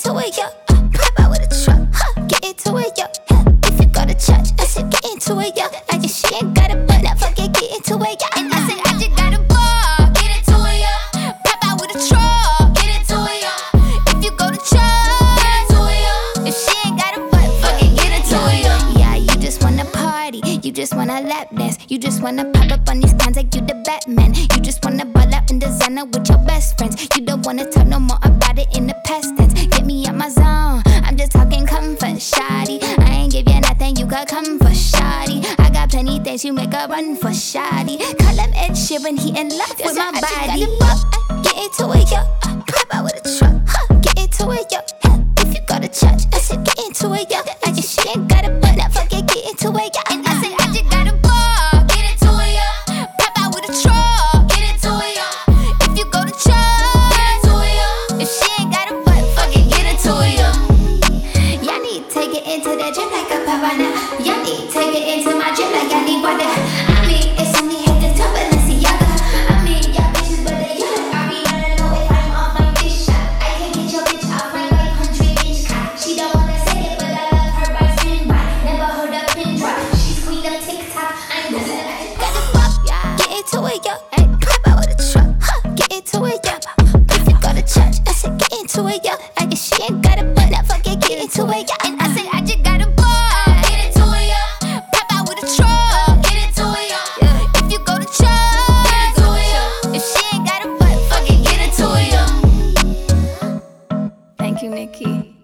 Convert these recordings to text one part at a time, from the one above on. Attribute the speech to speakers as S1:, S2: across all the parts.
S1: into it, yo. Pop out with a truck, get into it, yo. If you go to church, I said get into it, yo. I guess she ain't got a butt, now fuck it, get into it, yo. And I said I just got a ball, get into it, yo. Pop out with a truck, get into it, yo. If you go to church, get into it, yo. If she ain't got a butt, fuck it, get into it, yo. Yeah, you just wanna party, you just wanna lap dance, you just wanna pop up on these cons like you the Batman. You just wanna ball out in designer with your best friends. You don't wanna talk no more about it in the past tense. Get me out my zone, I'm just talking comfort, shawty. I ain't give you nothing, you could come for shawty. I got plenty things, you make a run for shawty. Call him Ed Sheeran, he in love with my body. Get into it, yo. Pop out with a truck, get into it, yo. If you go to church, I said get into it, yo. I guess she ain't got a butt, now fuck it, get into it, yo. And I said I just got a ball, get into it, yo. Pop out with a truck, get into it, yo. If you go to church, get into it, yo. If she ain't got a butt, fuck it, get into it, yo. Y'all need to take it into the gym like a piranha. Y'all need to take it into my gym like y'all need water. I mean, it's only hit the top of Balenciaga. I mean, y'all bitches, but they yellow. I mean, I don't know if I'm off my bitch shot. I can get your bitch off my 100-inch cock. She don't wanna say it, but I love her by spin by. Never hold up and drop. She's queen of TikTok. I ain't gonna say that. Got the fuck, get into it, yo. Ay, pop out with a truck, get into it, yo. If you go to church, I said get into it, yo. I guess she ain't got a butt, now fuck it, get into it, yo. And I said I just got a ball, get into it, yo. Pop out with a truck, get into it, yo. If you go to church, get into it, yo. If she ain't got a butt, fuck it, get into it, yo. Thank you, Nikki.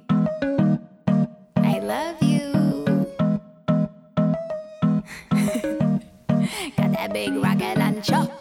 S1: I love you. Got that big rocket launcher.